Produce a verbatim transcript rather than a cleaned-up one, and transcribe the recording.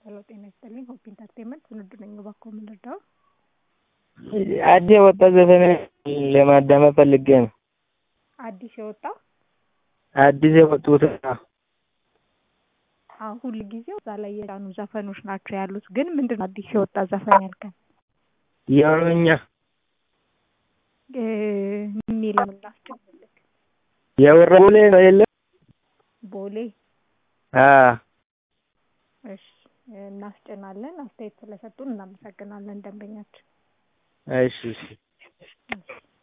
ሄሎ ጤና ይስጥልኝ ሆፕ ኢንተርቴይንመንት ስንዱ ነኝ እባክዎ ምን ልርዳዎ? አዲስ የወጣ ዘፈን ለማዳመጥ ፈልጌ ነው። አዲስ የወጣ አዲስ የወጡትን አዎ ሁልጊዜው እዛ ላይ የጫኑ ዘፈኖች ናቸው ያሉት ግን ምንድነው አዲስ የወጣ ዘፈን ያልከን? የኦሮምኛ እ ምን የሚለውን ላስጨምርልህ? የወረቡሌ ነው የለም ቦሌ አዎ እሺ እናስጨናለን አስተያየት ስለሰጡን እናመሰግናለን ደንበኛችን። እሺ እሺ